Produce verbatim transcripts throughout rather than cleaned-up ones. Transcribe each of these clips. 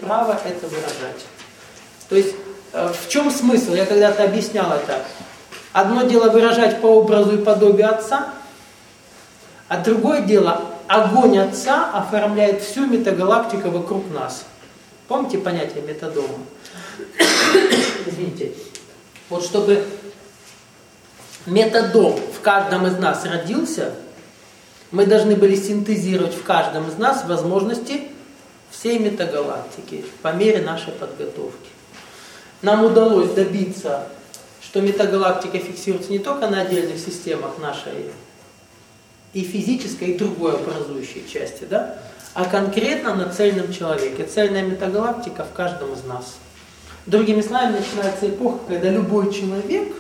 право это выражать. То есть в чем смысл? Я когда-то объяснял это. Одно дело выражать по образу и подобию Отца, а другое дело огонь Отца оформляет всю метагалактику вокруг нас. Помните понятие метадома? Извините. Вот чтобы метадом в каждом из нас родился, мы должны были синтезировать в каждом из нас возможности всей метагалактики по мере нашей подготовки. Нам удалось добиться, что метагалактика фиксируется не только на отдельных системах нашей и физической, и другой образующей части, да, а конкретно на цельном человеке. Цельная метагалактика в каждом из нас. Другими словами, начинается эпоха, когда любой человек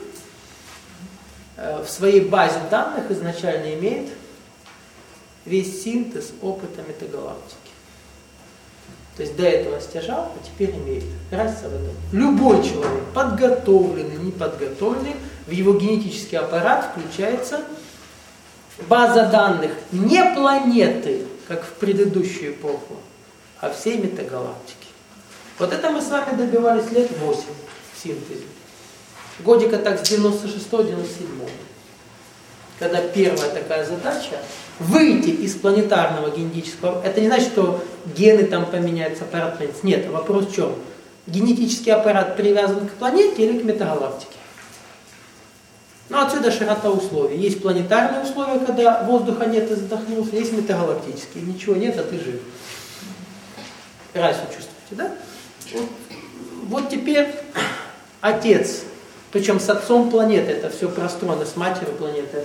в своей базе данных изначально имеет весь синтез опыта метагалактики. То есть до этого стяжал, а теперь имеет. Разница в этом. Любой человек, подготовленный, неподготовленный, в его генетический аппарат включается база данных не планеты, как в предыдущую эпоху, а всей метагалактики. Вот это мы с вами добивались лет восемь в синтезе. Годика так с девяносто шестого — девяносто седьмого. Когда первая такая задача выйти из планетарного генетического... Это не значит, что гены там поменяются, аппарат поменяется. Нет, вопрос в чем? Генетический аппарат привязан к планете или к метагалактике? Ну, отсюда широта условий. Есть планетарные условия, когда воздуха нет и задохнулся, есть метагалактические. Ничего нет, а ты жив. Разницу чувствуете, да? Вот, вот теперь Отец, причем с отцом планеты, это все простроено, с матерью планеты,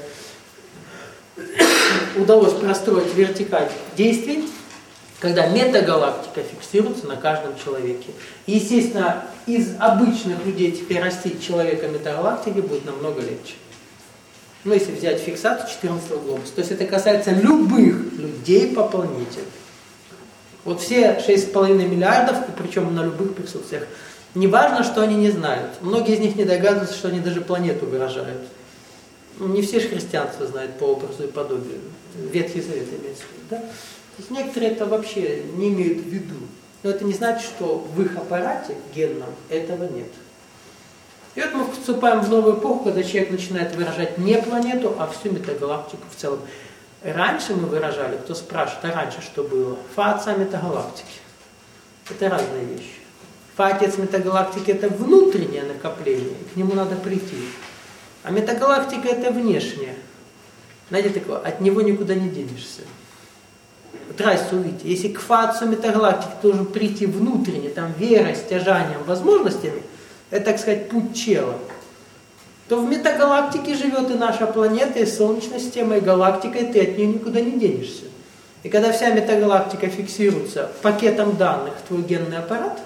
удалось простроить вертикаль действий, когда метагалактика фиксируется на каждом человеке. И, естественно, из обычных людей теперь растить человека метагалактики будет намного легче. Ну, если взять фиксацию четырнадцатого глобуса. То есть это касается любых людей по планете. Вот все шесть с половиной миллиардов, причем на любых присутствиях, не важно, что они не знают. Многие из них не догадываются, что они даже планету выражают. Ну, не все же христианство знают по образу и подобию. Ветхий Завет имеется в виду, да? То есть некоторые это вообще не имеют в виду. Но это не значит, что в их аппарате генном этого нет. И вот мы вступаем в новую эпоху, когда человек начинает выражать не планету, а всю метагалактику в целом. Раньше мы выражали, кто спрашивает, а раньше что было? Фа отца метагалактики. Это разные вещи. Фа отец метагалактики — это внутреннее накопление, к нему надо прийти. А метагалактика — это внешнее. Знаете, такое, от него никуда не денешься. Вот разницу увидите. Если к фа отцу метагалактики должен прийти внутренне, там верой, стяжанием, возможностями, это, так сказать, путь чела, то в метагалактике живет и наша планета, и Солнечная система, и галактика, и ты от нее никуда не денешься. И когда вся метагалактика фиксируется пакетом данных в твой генный аппарат,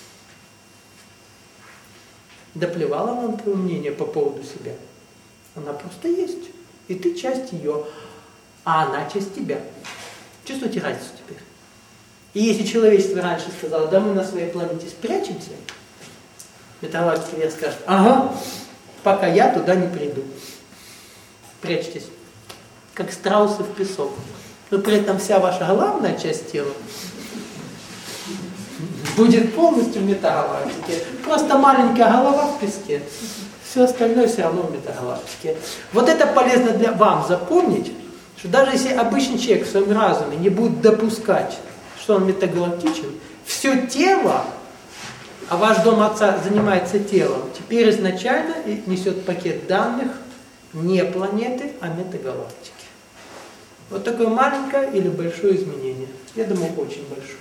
доплевала вам твое мнение по поводу себя. Она просто есть. И ты часть ее, а она часть тебя. Чувствуете разницу теперь? И если человечество раньше сказало, да мы на своей планете спрячемся, метагалактика мне скажет, ага, пока я туда не приду. Прячьтесь, как страусы в песок. Но при этом вся ваша главная часть тела будет полностью в метагалактике. Просто маленькая голова в песке. Все остальное все равно в метагалактике. Вот это полезно для вам запомнить, что даже если обычный человек в своем разуме не будет допускать, что он метагалактичен, все тело, а ваш дом отца занимается телом, теперь изначально несет пакет данных не планеты, а метагалактики. Вот такое маленькое или большое изменение. Я думаю, очень большое.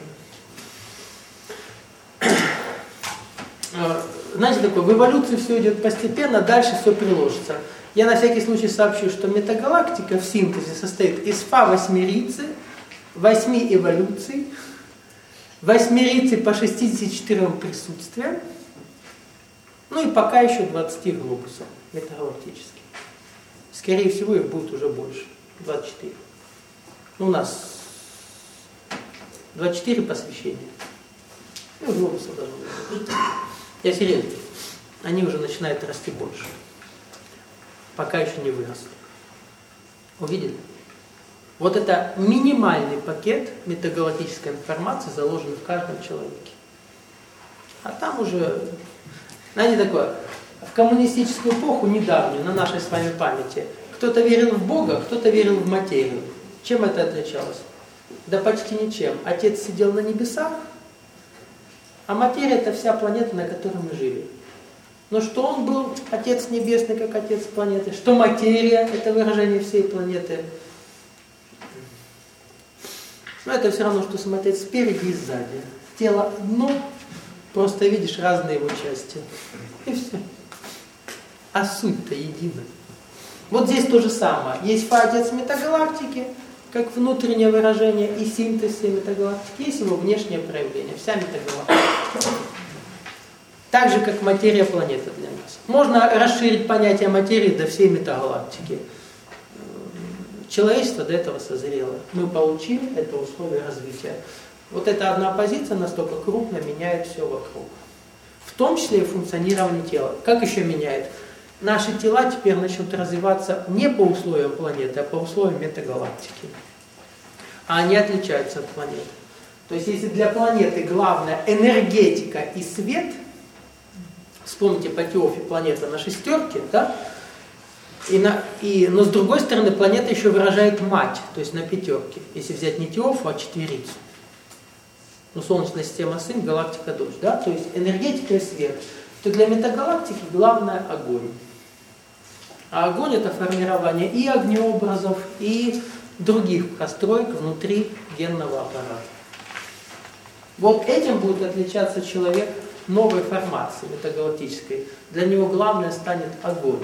Знаете, такое, в эволюции все идет постепенно, дальше все приложится. Я на всякий случай сообщу, что метагалактика в синтезе состоит из фа восьмерицы, восьми эволюций, восьмерицы по шестидесяти четырем присутствиям, ну и пока еще двадцати глобусов метагалактических. Скорее всего, их будет уже больше, двадцать четыре. Ну, у нас двадцать четыре посвящения. Ну, глобусов должно быть. Я серьезно. Они уже начинают расти больше. Пока еще не выросли. Увидели? Вот это минимальный пакет метагалактической информации, заложенный в каждом человеке. А там уже, знаете, такое, в коммунистическую эпоху недавнюю, на нашей с вами памяти, кто-то верил в Бога, кто-то верил в материю. Чем это отличалось? Да почти ничем. Отец сидел на небесах, а материя — это вся планета, на которой мы жили. Но что он был Отец Небесный, как Отец планеты, что материя — это выражение всей планеты. Но это все равно, что смотреть спереди и сзади. Тело одно, просто видишь разные его части. И все. А суть-то едина. Вот здесь то же самое. Есть Фа-Отец метагалактики, как внутреннее выражение и синтез всей метагалактики, есть его внешнее проявление, вся метагалактика. Так же, как материя планеты для нас. Можно расширить понятие материи до всей метагалактики. Человечество до этого созрело. Мы получили это условие развития. Вот эта одна позиция настолько крупно меняет все вокруг. В том числе и функционирование тела. Как еще меняет? Наши тела теперь начнут развиваться не по условиям планеты, а по условиям метагалактики. А они отличаются от планеты. То есть если для планеты главное энергетика и свет, вспомните по Теофе планета на шестерке, да? И на, и, но с другой стороны планета еще выражает мать, то есть на пятерке. Если взять не Теофу, а четверицу. Ну, Солнечная система сын, галактика дочь, да? То есть энергетика и свет. То для метагалактики главное огонь. А огонь — это формирование и огнеобразов, и других построек внутри генного аппарата. Вот этим будет отличаться человек новой формации метагалактической. Для него главное станет огонь.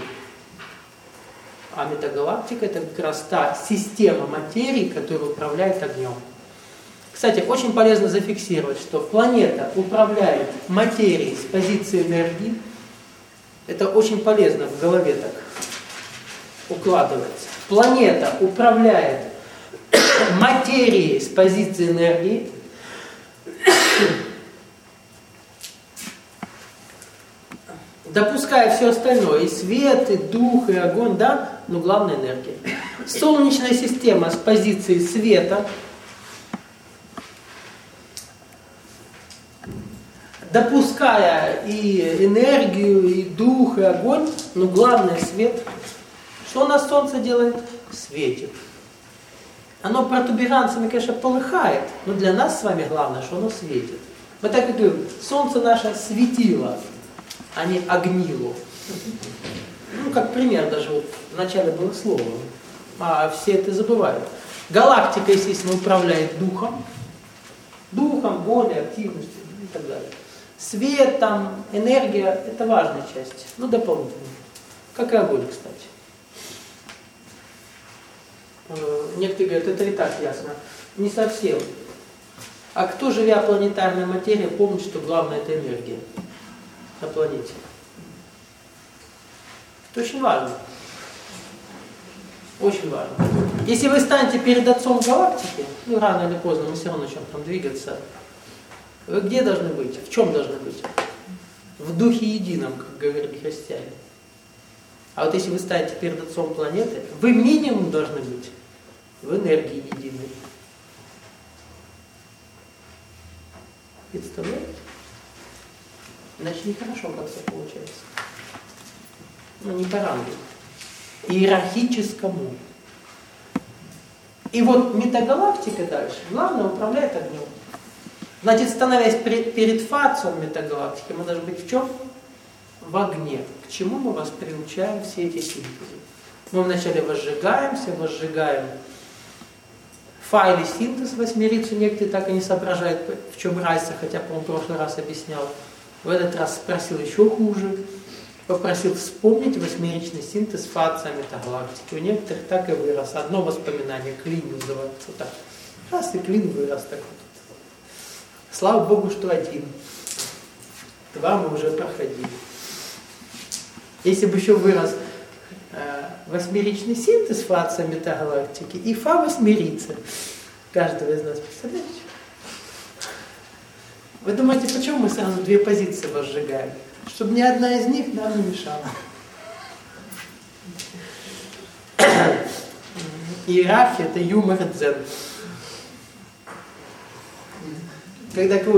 А метагалактика — это как раз та система материи, которая управляет огнем. Кстати, очень полезно зафиксировать, что планета управляет материей с позиции энергии. Это очень полезно в голове так укладывается. Планета управляет материей с позиции энергии. Допуская все остальное, и свет, и дух, и огонь, да, но главное энергия. Солнечная система с позиции света, допуская и энергию, и дух, и огонь, но главное свет. Что у нас Солнце делает? Светит. Оно протуберанцами, конечно, полыхает, но для нас с вами главное, что оно светит. Мы так и говорим, Солнце наше светило, а не огнило. Ну, как пример, даже вот в начале было слово, а все это забывают. Галактика, естественно, управляет духом, духом, волей, активностью и так далее. Свет, там, энергия — это важная часть, ну, дополнительная. Как и огонь, кстати. Некоторые говорят, это и так ясно. Не совсем. А кто, живя планетарной материей, помнит, что главное — это энергия на планете? Это очень важно. Очень важно. Если вы станете перед Отцом галактики, ну, рано или поздно мы все равно начнем там двигаться, вы где должны быть? В чем должны быть? В духе едином, как говорили христиане. А вот если вы станете перед Отцом планеты, вы минимум должны быть в энергии единой. Представляете? Иначе нехорошо, как все получается. Ну, не по рангу. Иерархическому. И вот метагалактика дальше, главное, управляет огнем. Значит, становясь перед фацией метагалактики, мы должны быть в чем? В огне. К чему мы вас приучаем все эти синтезы? Мы вначале возжигаемся, возжигаем фа или синтез, восьмерицу, некоторые так и не соображают, в чем разница, хотя, по-моему, в прошлый раз объяснял. В этот раз спросил еще хуже. Попросил вспомнить восьмеричный синтез фация метагалактики. У некоторых так и вырос. Одно воспоминание, клин называется. Так. Раз и клин вырос. Так вот. Слава Богу, что один. Два мы уже проходили. Если бы еще вырос э, восьмеричный синтез фация метагалактики и фа восьмерица каждого из нас, представляете? Вы думаете, почему мы сразу две позиции возжигаем? Чтобы ни одна из них нам не мешала. Иерархия — это юмор дзен. Когда